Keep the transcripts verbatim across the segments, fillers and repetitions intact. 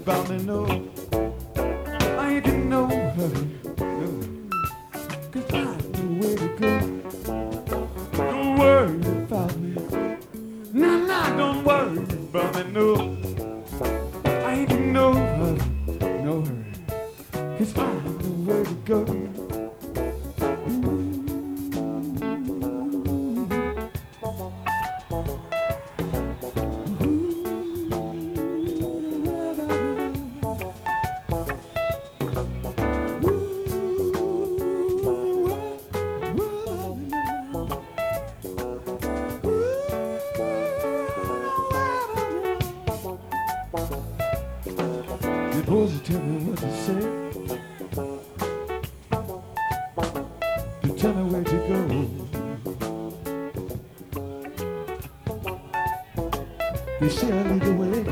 about me, no. I ain't in no hurry, no. Cause I know where to go. Don't worry about me. Nah, nah, don't worry about me, no. I ain't in no hurry, no hurry. Cause I know where to go. Suppose you tell me what to say. You tell me where to go. They say I lead the way.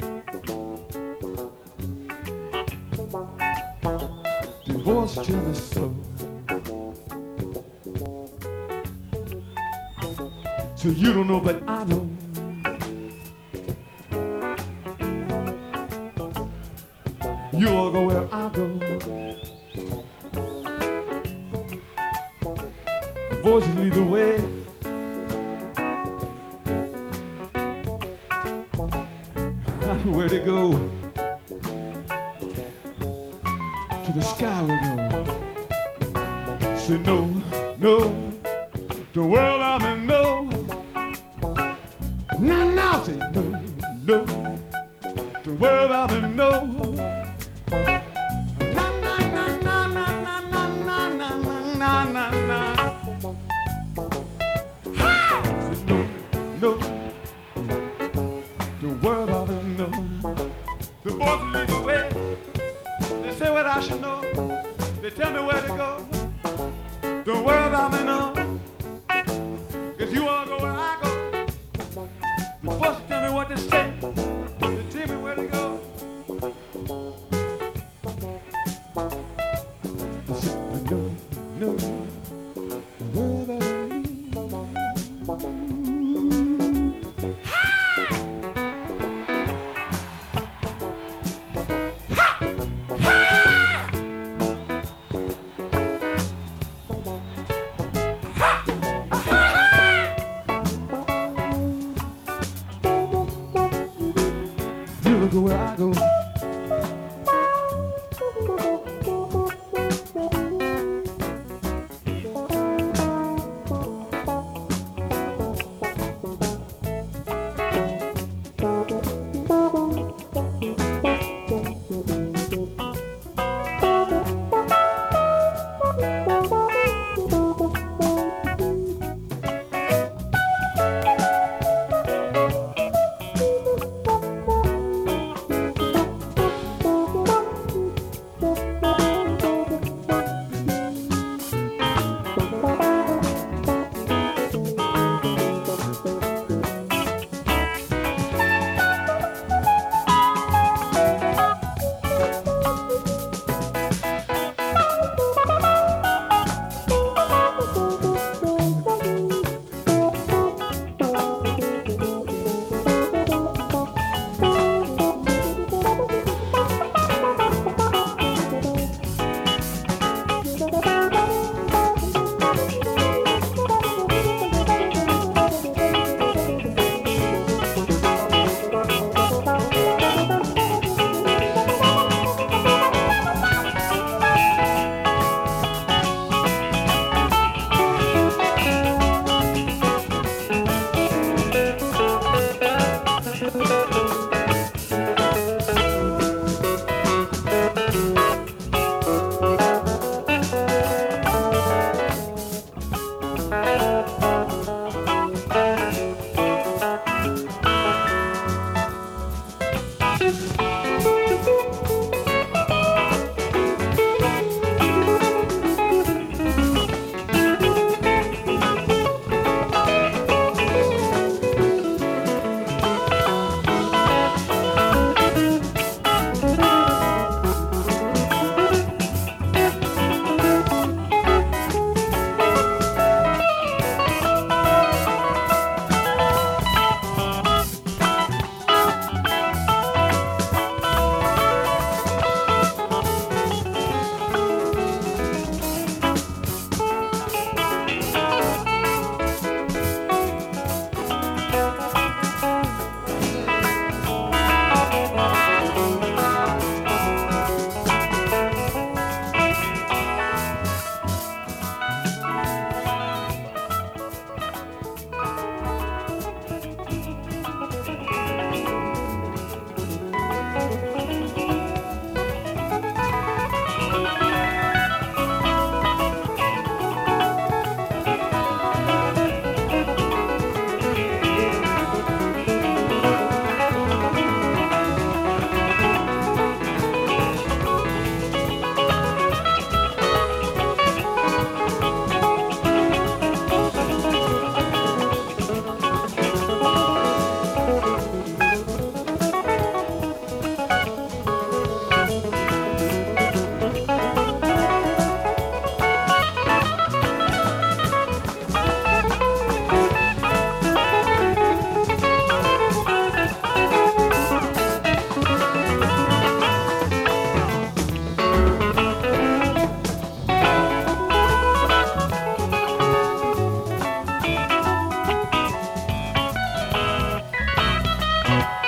The voice tell me so. So you don't know, but I know. You all go where I go. The voices lead the way. I know where to go. To the sky we go. Say no, no. The world I'm in, no. Now, now, say no, no. The world I'm in, no. No, the world ought to know. The boys lead the way. They say what I should know. They tell me where to go. The world ought to know. Cause you all go where I go. The boys tell me what to say. They tell me where to go. They say, no, no, the world ought to know. You look where I go. Thank you.